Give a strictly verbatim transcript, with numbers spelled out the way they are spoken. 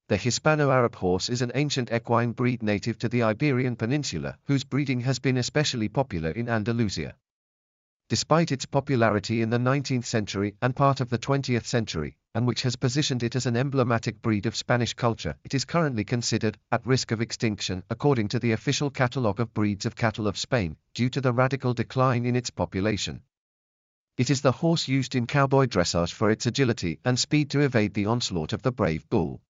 The Hispano-Arab horse is an ancient equine breed native to the Iberian Peninsula, whose breeding has been especially popular in Andalusia. Despite its popularity in the nineteenth century and part of the twentieth century, and which has positioned it as an emblematic breed of Spanish culture, it is currently considered at risk of extinction according to the official catalogue of breeds of cattle of Spain, due to the radical decline in its population. It is the horse used in cowboy dressage for its agility and speed to evade the onslaught of the brave bull.